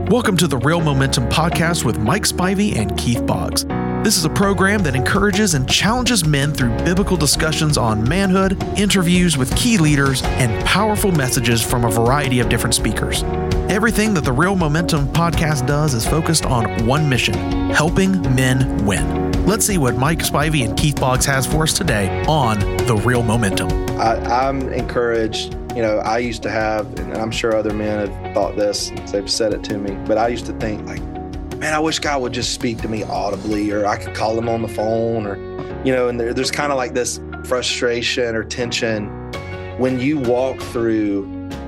Welcome to the Real Momentum Podcast with Mike Spivey and Keith Boggs. This is a program that encourages and challenges men through biblical discussions on manhood, interviews with key leaders, and powerful messages from a variety of different speakers. Everything that the Real Momentum Podcast does is focused on one mission: helping men win. Let's see what Mike Spivey and Keith Boggs has for us today on the Real Momentum. I'm encouraged. I used to have, and I'm sure other men have thought this, they've said it to me, but I used to think like, man, I wish God would just speak to me audibly, or I could call him on the phone, or, and there's kind of like this frustration or tension when you walk through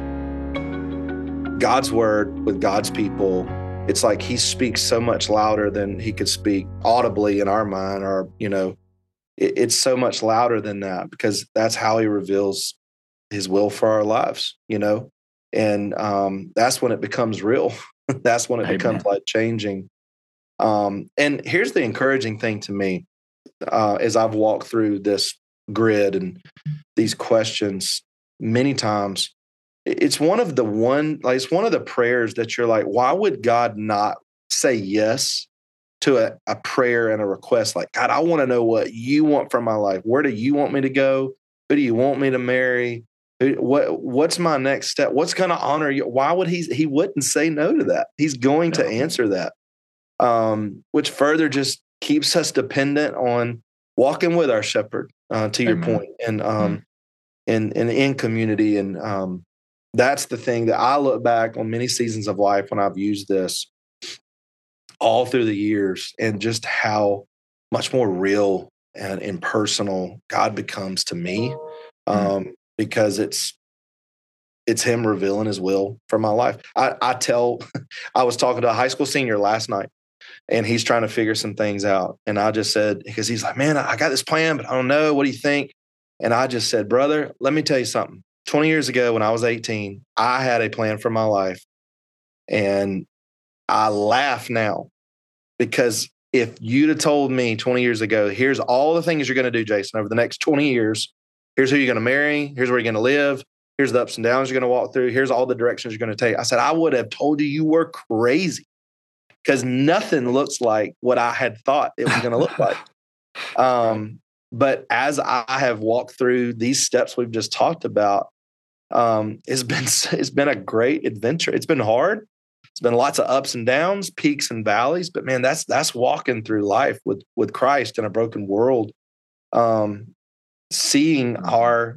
God's word with God's people. It's like he speaks so much louder than he could speak audibly in our mind, or, it's so much louder than that, because that's how he reveals his will for our lives, and that's when it becomes real. That's when it becomes life changing. And here's the encouraging thing to me, as I've walked through this grid and these questions many times. It's one of the prayers that you're like, why would God not say yes to a prayer and a request? Like, God, I want to know what you want from my life. Where do you want me to go? Who do you want me to marry? What's my next step? What's going to honor you? Why would he wouldn't say no to that? He's going to answer that, which further just keeps us dependent on walking with our shepherd, to your point, and in community. And that's the thing that I look back on many seasons of life when I've used this all through the years, and just how much more real and impersonal God becomes to me. Because it's him revealing his will for my life. I was talking to a high school senior last night, and he's trying to figure some things out. And I just said, because he's like, man, I got this plan, but I don't know. What do you think? And I just said, brother, let me tell you something. 20 years ago, when I was 18, I had a plan for my life. And I laugh now, because if you'd have told me 20 years ago, here's all the things you're going to do, Jason, over the next 20 years, here's who you're going to marry, here's where you're going to live, here's the ups and downs you're going to walk through, here's all the directions you're going to take. I said, I would have told you were crazy, because nothing looks like what I had thought it was going to look like. But as I have walked through these steps we've just talked about, it's been a great adventure. It's been hard. It's been lots of ups and downs, peaks and valleys. But man, that's walking through life with Christ in a broken world. Seeing our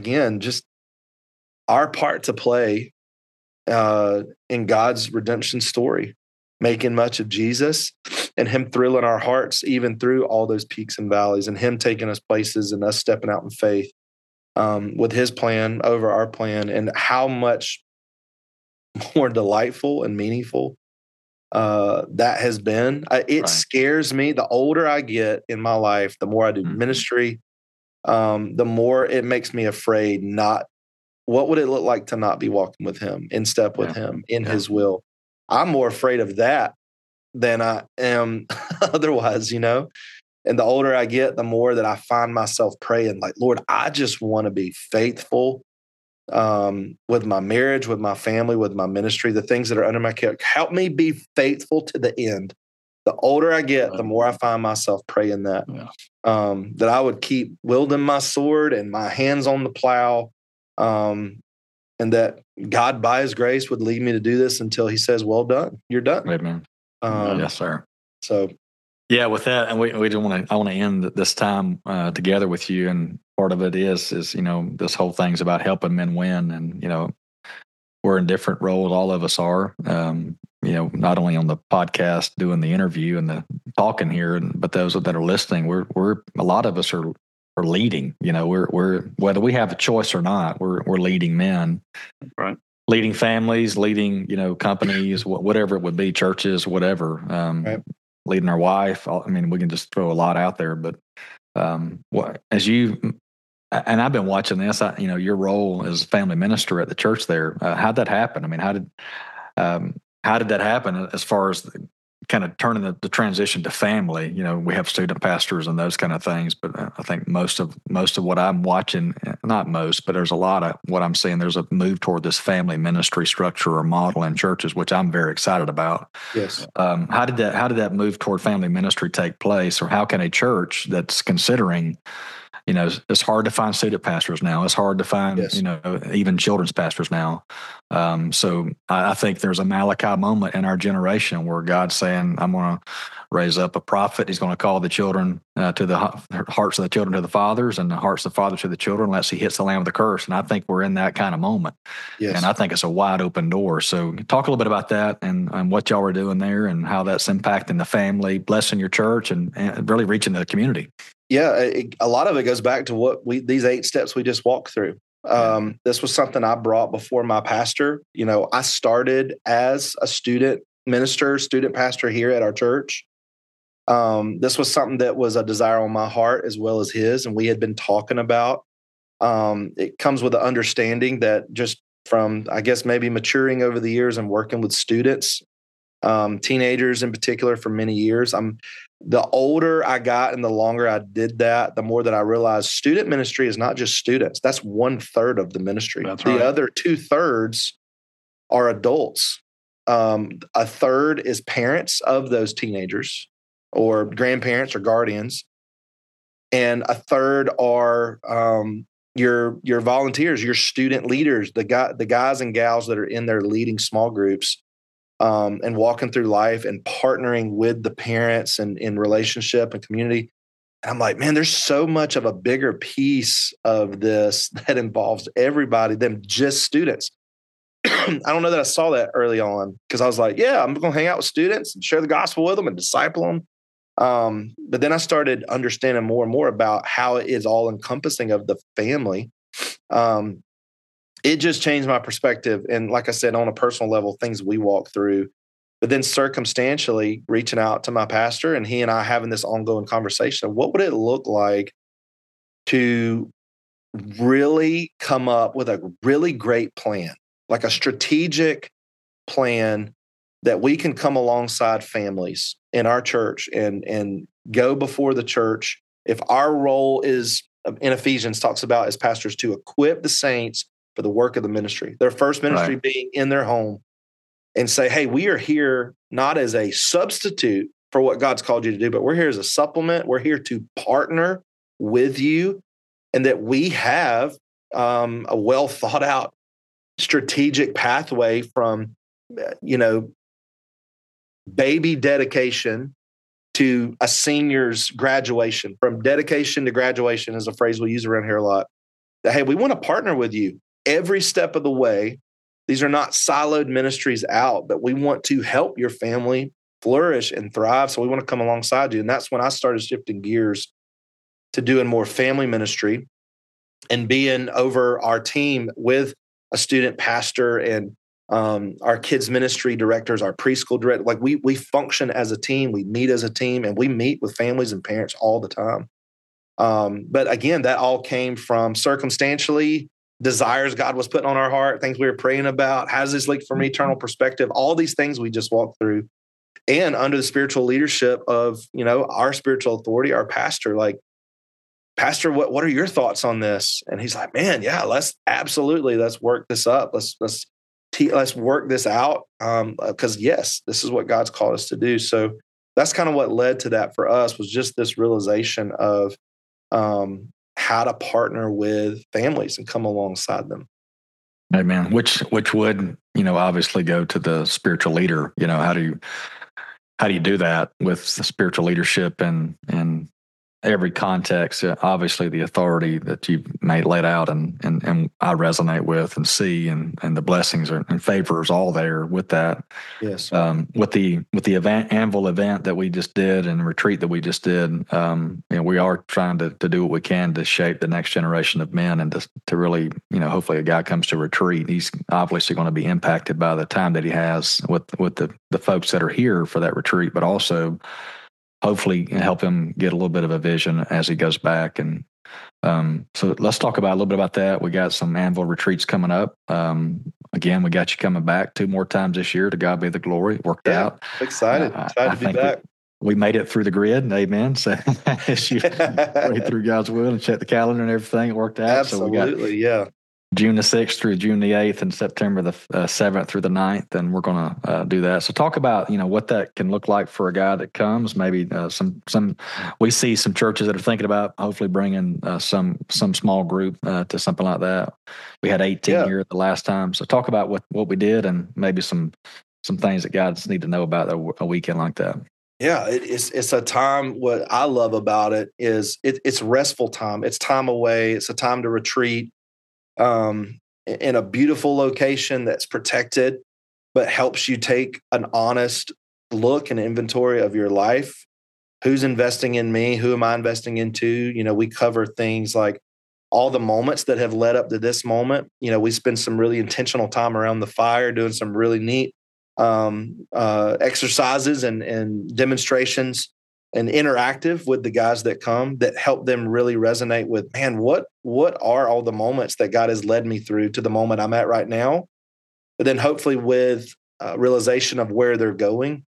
part to play in God's redemption story, making much of Jesus, and him thrilling our hearts even through all those peaks and valleys, and him taking us places and us stepping out in faith with his plan over our plan, and how much more delightful and meaningful that has been. It scares me. The older I get in my life, the more I do ministry, the more it makes me afraid. What would it look like to not be walking with him, in step with him, in his will? I'm more afraid of that than I am otherwise, And the older I get, the more that I find myself praying, like, Lord, I just want to be faithful with my marriage, with my family, with my ministry, the things that are under my care. Help me be faithful to the end. The older I get, the more I find myself praying that I would keep wielding my sword and my hands on the plow, and that God, by his grace, would lead me to do this until he says, well done, you're done. Amen. Yes, sir. So, yeah, with that, and I want to end this time together with you. And part of it is this whole thing's about helping men win. And, we're in different roles. All of us are, not only on the podcast doing the interview and the talking here, but those that are listening, we're a lot of us are leading. We're whether we have a choice or not, we're leading men, right? Leading families, leading companies, whatever it would be, churches, whatever. Leading our wife. I mean, we can just throw a lot out there. But as you and I've been watching this, your role as family minister at the church there. How'd that happen? I mean, how did that happen as far as kind of turning the transition to family. We have student pastors and those kind of things, but I think most of what I'm watching, not most, but there's a lot of what I'm seeing. There's a move toward this family ministry structure or model in churches, which I'm very excited about. Yes. How did that move toward family ministry take place, or how can a church that's considering, it's hard to find student pastors now. It's hard to find, Yes. even children's pastors now. So I think there's a Malachi moment in our generation where God's saying, I'm going to raise up a prophet. He's going to call the children to the hearts of the children to the fathers, and the hearts of the fathers to the children, unless he hits the land with a curse. And I think we're in that kind of moment. Yes. And I think it's a wide open door. So talk a little bit about that and what y'all are doing there and how that's impacting the family, blessing your church, and really reaching the community. Yeah, a lot of it goes back to these 8 steps we just walked through. This was something I brought before my pastor. I started as a student pastor here at our church. This was something that was a desire on my heart as well as his, and we had been talking about. It comes with the understanding that just from, I guess, maybe maturing over the years and working with students, teenagers in particular for many years. The older I got and the longer I did that, the more that I realized student ministry is not just students. That's 1/3 of the ministry. That's right. The other 2/3 are adults. 1/3 is parents of those teenagers or grandparents or guardians. And 1/3 are your volunteers, your student leaders, the guys and gals that are in there leading small groups. And walking through life and partnering with the parents and in relationship and community. And I'm like, man, there's so much of a bigger piece of this that involves everybody than just students. I don't know that I saw that early on because I was like, yeah, I'm going to hang out with students and share the gospel with them and disciple them. But then I started understanding more and more about how it is all encompassing of the family. It just changed my perspective. And like I said, on a personal level, things we walk through, but then circumstantially reaching out to my pastor and he and I having this ongoing conversation. What would it look like to really come up with a really great plan, like a strategic plan that we can come alongside families in our church and go before the church? If our role is, in Ephesians talks about as pastors, to equip the saints for the work of the ministry, their first ministry being in their home, and say, hey, we are here not as a substitute for what God's called you to do, but we're here as a supplement. We're here to partner with you, and that we have a well thought out strategic pathway from, baby dedication to a senior's graduation. From dedication to graduation is a phrase we use around here a lot. That, hey, we want to partner with you every step of the way. These are not siloed ministries out, but we want to help your family flourish and thrive. So we want to come alongside you. And that's when I started shifting gears to doing more family ministry and being over our team with a student pastor and our kids ministry directors, our preschool director. Like we function as a team, we meet as a team, and we meet with families and parents all the time. But again, that all came from circumstantially desires God was putting on our heart, things we were praying about. How does this look from an eternal perspective? All these things we just walked through, and under the spiritual leadership of, our spiritual authority, our pastor. Like, Pastor, what are your thoughts on this? And he's like, man, yeah, let's work this up. Let's work this out. Because yes, this is what God's called us to do. So that's kind of what led to that for us, was just this realization of how to partner with families and come alongside them. Amen. Which would, obviously go to the spiritual leader. How do you do that with the spiritual leadership and every context? Obviously, the authority that you've laid out and I resonate with and see, and the blessings and favors all there with that. Yes. With the Anvil event that we just did and the retreat that we just did, we are trying to do what we can to shape the next generation of men, and to really, hopefully a guy comes to retreat, he's obviously going to be impacted by the time that he has with the folks that are here for that retreat, but also hopefully help him get a little bit of a vision as he goes back. And so let's talk about a little bit about that. We got some Anvil retreats coming up. again, we got you coming back 2 more times this year. To God be the glory. It worked out. Excited to be back. We made it through the grid. Amen. So as you pray through God's will and check the calendar and everything, it worked out. Absolutely, so we got June the 6th through June the 8th and September the 7th through the 9th. And we're going to do that. So talk about, what that can look like for a guy that comes. Maybe we see some churches that are thinking about hopefully bringing some small group to something like that. We had 18 here the last time. So talk about what we did and maybe some things that guys need to know about a weekend like that. Yeah, it's a time. What I love about it is it's restful time. It's time away. It's a time to retreat in a beautiful location that's protected, but helps you take an honest look and inventory of your life. Who's investing in me? Who am I investing into? We cover things like all the moments that have led up to this moment. We spend some really intentional time around the fire doing some really neat exercises and demonstrations and interactive with the guys that come that help them really resonate with, man, what are all the moments that God has led me through to the moment I'm at right now? But then hopefully with realization of where they're going.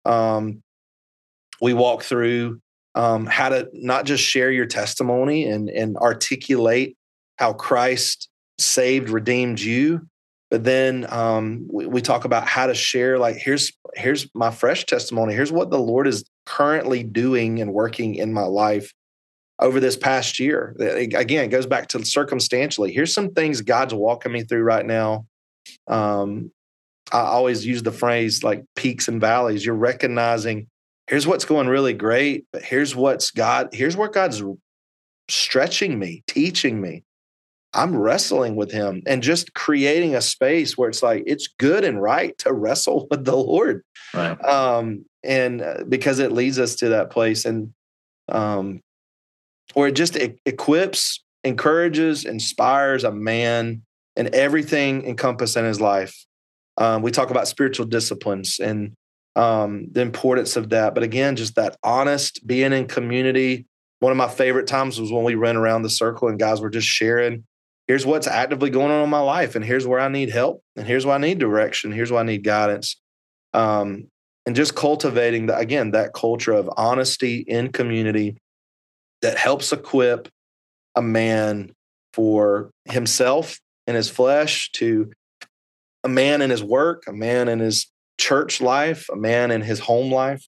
We walk through how to not just share your testimony and articulate how Christ saved, redeemed you, but then we talk about how to share, like, here's my fresh testimony. Here's what the Lord is currently doing and working in my life over this past year. Again, it goes back to circumstantially. Here's some things God's walking me through right now. I always use the phrase like peaks and valleys. You're recognizing here's what's going really great, but here's where God's stretching me, teaching me. I'm wrestling with him and just creating a space where it's like, it's good and right to wrestle with the Lord. Right. And because it leads us to that place and where it just equips, encourages, inspires a man and everything encompassed in his life. We talk about spiritual disciplines and the importance of that. But again, just that honest being in community. One of my favorite times was when we ran around the circle and guys were just sharing, here's what's actively going on in my life, and here's where I need help, and here's where I need direction, here's where I need guidance. And just cultivating, that culture of honesty in community that helps equip a man for himself and his flesh, to a man in his work, a man in his church life, a man in his home life.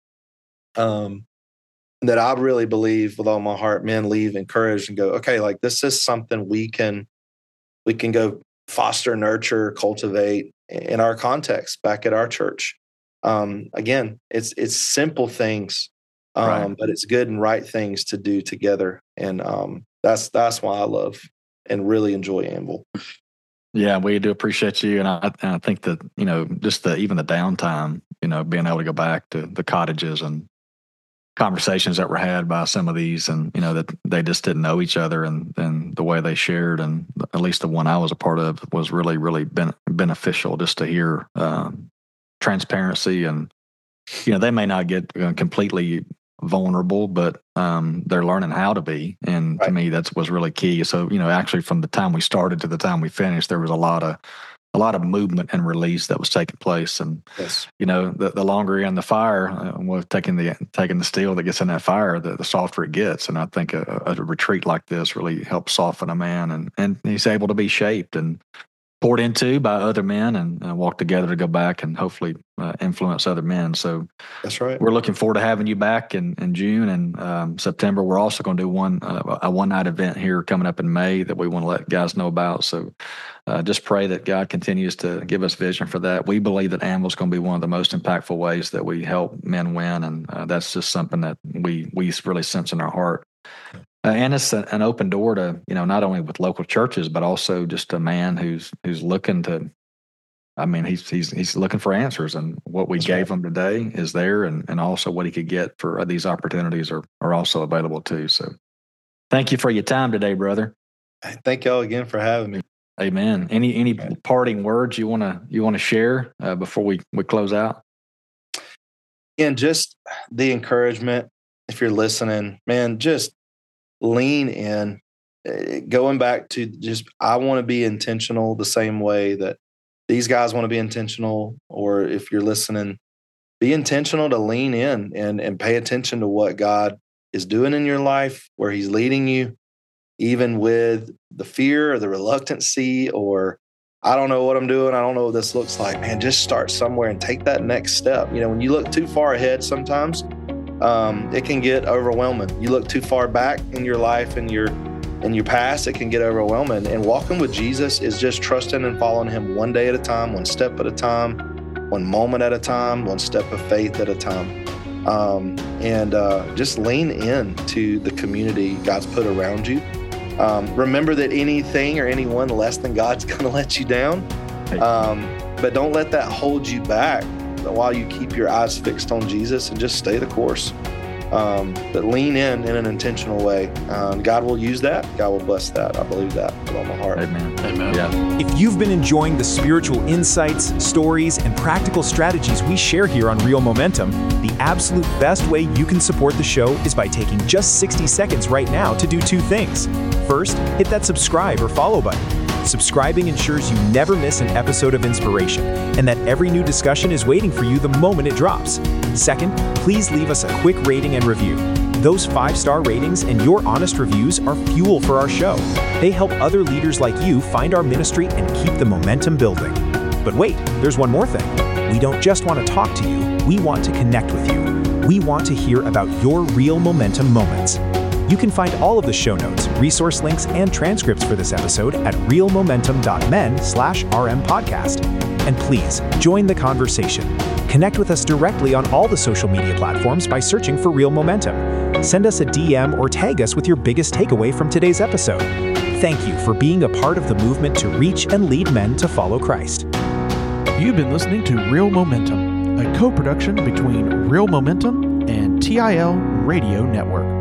That I really believe with all my heart, men leave encouraged and go, okay, like this is something we can go foster, nurture, cultivate in our context back at our church. Again, it's simple things, right. But it's good and right things to do together. And that's why I love and really enjoy Anvil. Yeah, we do appreciate you. And I think that, just even the downtime, being able to go back to the cottages and conversations that were had by some of these, and that they just didn't know each other, and the way they shared, and at least the one I was a part of was really, really beneficial just to hear transparency. And they may not get completely vulnerable, but they're learning how to be, and to me that was really key. So actually from the time we started to the time we finished, there was a lot of movement and release that was taking place. And yes. The longer you're in the fire, with taking the steel that gets in that fire, the softer it gets. And I think a retreat like this really helps soften a man, and he's able to be shaped and poured into by other men, and walk together to go back and hopefully influence other men. So that's right. We're looking forward to having you back in June and September. We're also going to do a one-night event here coming up in May that we want to let guys know about. So just pray that God continues to give us vision for that. We believe that Anvil is going to be one of the most impactful ways that we help men win, and that's just something that we really sense in our heart. And it's an open door to, not only with local churches, but also just a man who's looking to, he's looking for answers, and what we gave him today is there, and also what he could get for these opportunities are also available too. So thank you for your time today, brother. Thank y'all again for having me. Amen. Any parting words you want to share before we close out? And just the encouragement, if you're listening, man, just lean in. Going back to just, I want to be intentional the same way that these guys want to be intentional, or if you're listening, be intentional to lean in and pay attention to what God is doing in your life, where he's leading you, even with the fear or the reluctancy, or I don't know what I'm doing, I don't know what this looks like. Man, just start somewhere and take that next step. When you look too far ahead sometimes, it can get overwhelming. You look too far back in your life and your past, it can get overwhelming. And walking with Jesus is just trusting and following him one day at a time, one step at a time, one moment at a time, one step of faith at a time. And just lean in to the community God's put around you. Remember that anything or anyone less than God's going to let you down. But don't let that hold you back while you keep your eyes fixed on Jesus and just stay the course. But lean in an intentional way. God will use that. God will bless that. I believe that with all my heart. Amen. Amen. Yeah. If you've been enjoying the spiritual insights, stories, and practical strategies we share here on Real Momentum, the absolute best way you can support the show is by taking just 60 seconds right now to do two things. First, hit that subscribe or follow button. Subscribing ensures you never miss an episode of inspiration, and that every new discussion is waiting for you the moment it drops. Second, please leave us a quick rating and review. Those 5-star ratings and your honest reviews are fuel for our show. They help other leaders like you find our ministry and keep the momentum building. But wait, there's one more thing. We don't just want to talk to you, we want to connect with you. We want to hear about your real momentum moments. You can find all of the show notes, resource links, and transcripts for this episode at realmomentum.men/RM podcast. And please, join the conversation. Connect with us directly on all the social media platforms by searching for Real Momentum. Send us a DM or tag us with your biggest takeaway from today's episode. Thank you for being a part of the movement to reach and lead men to follow Christ. You've been listening to Real Momentum, a co-production between Real Momentum and TIL Radio Network.